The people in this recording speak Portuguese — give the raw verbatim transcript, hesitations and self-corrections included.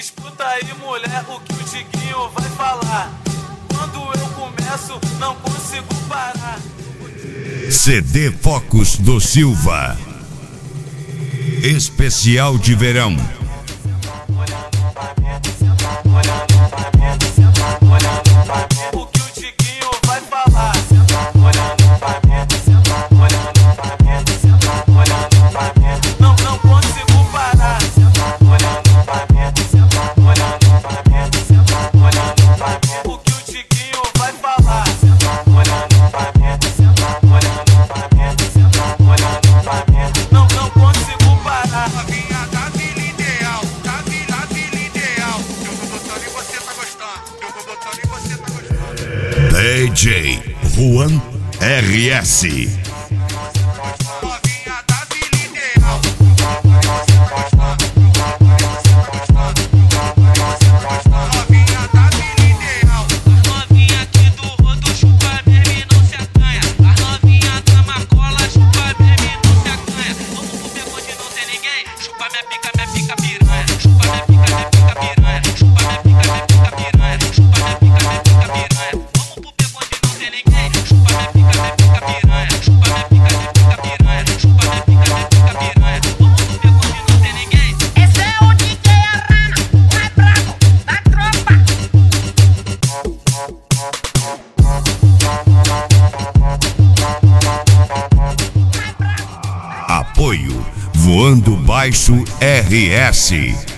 Escuta aí, mulher, o que o Diguinho vai falar. Quando eu começo, não consigo parar. C D Focos do Silva. Especial de verão. O que o Diguinho vai falar. Não, não consigo parar. O que o Diguinho vai falar. Não, não consigo parar. Novinha da vila ideal, da vila, vila ideal. Eu vou botando e você tá gostando. Eu vou botando e você tá gostando. D J Juan R S. Novinha da vila ideal. Você tá gostando. Novinha da vila ideal. As novinha aqui do rodo chupa mesmo e não se acanha. As novinha da macola chupa mesmo e não se acanha. Vamos pro pegou de não tem ninguém. Chupa minha pica, minha pica piranha. Chupa minha pica, minha pica piranha. Chupa minha pica, minha pica piranha. Chupa minha pica, minha pica piranha. Vamos pro pegou de não tem ninguém. Chupa minha pica, minha pica piranha. Chupa minha pica, minha pica piranha. Chupa minha pica, minha pica piranha. Vamos pro pegou de não tem ninguém. Esse é o D J Arana, o mais brabo da tropa. Apoio Voando Baixo R S.